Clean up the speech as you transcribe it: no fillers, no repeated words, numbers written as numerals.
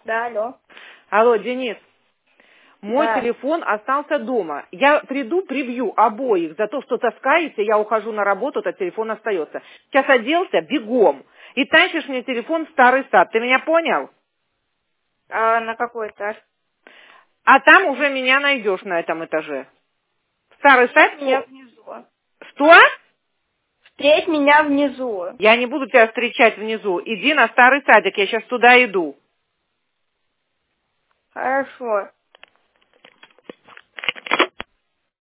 Да, алло. Алло, Денис. Мой Да. телефон остался дома. Я приду, прибью обоих за то, что таскаете, я ухожу на работу, этот телефон остается. Сейчас оделся, бегом. И тащишь мне телефон в старый сад. Ты меня понял? А на какой этаж? А там уже меня найдешь на этом этаже. Старый сад? Встреть меня внизу. Что? Встреть меня внизу. Я не буду тебя встречать внизу. Иди на старый садик, я сейчас туда иду. Хорошо.